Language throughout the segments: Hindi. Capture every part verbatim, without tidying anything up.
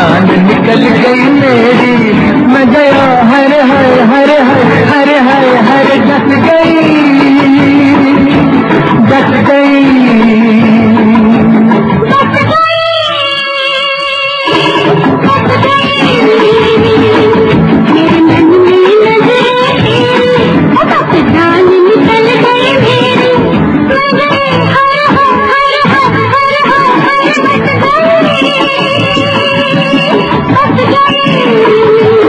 जान निकल गई मेरी, मैं गया हर हर हर हर हर हर हर डस गई डस गई मेरे मन में नजरें बस जान निकल गई मेरी, मैं गई हर हर हर हर हर हर डस गई।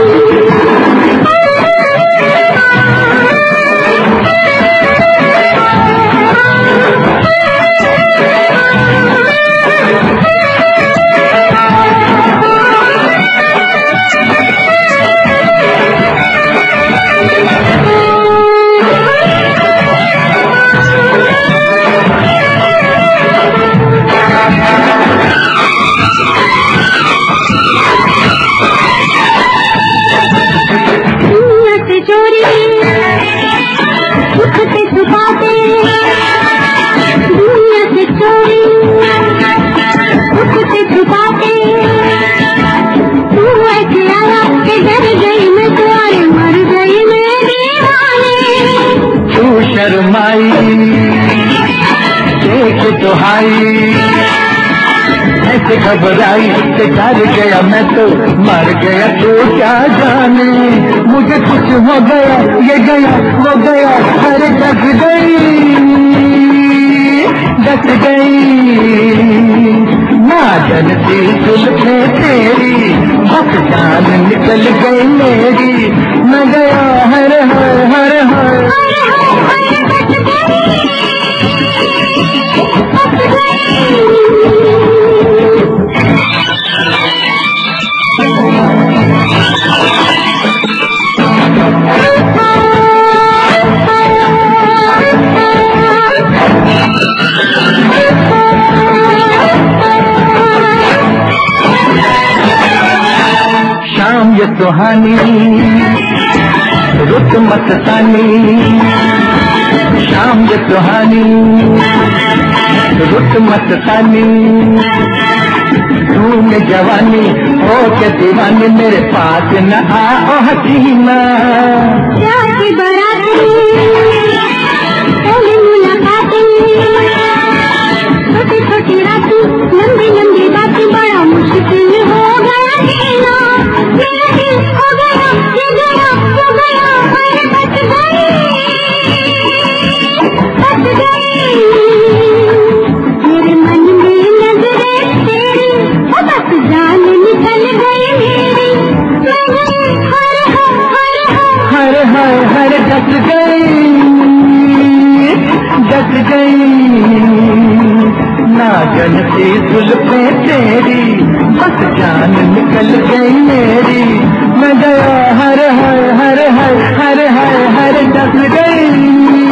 शर्माई देख तो हाई ऐसे घबराई कि डर गया मैं तो मर गया, तो क्या जाने मुझे कुछ हो गया, ये गया वो गया, अरे डस गई डस गई ना जनती जुल्फे तेरी, बस जान निकल गई मेरी, मैं गया हर हर हर हर शाम ये सुहानी रुत मस्तानी, शाम ये सुहानी रुत मस्तानी, धूम जवानी हो के दीवानी, मेरे पास न आओ हसीना, जाती बराती पहली मुलाकाती, छोटी छोटी राती लंबी लंबी बातें, बड़ा मुश्किल हो गया जीना, मेरा दिल हो गया ये गया वो गया, मैं बच गई बच गई मेरे मन में नजरें तेरी, बस जान निकल गई मेरी, मैं गई हर हर हर हर हर डस गई डस गई ना जनती जुल्फे तेरी, बस जान निकल गई मेरी, मैं गया हर हर हर हर हर हर हर डस गई।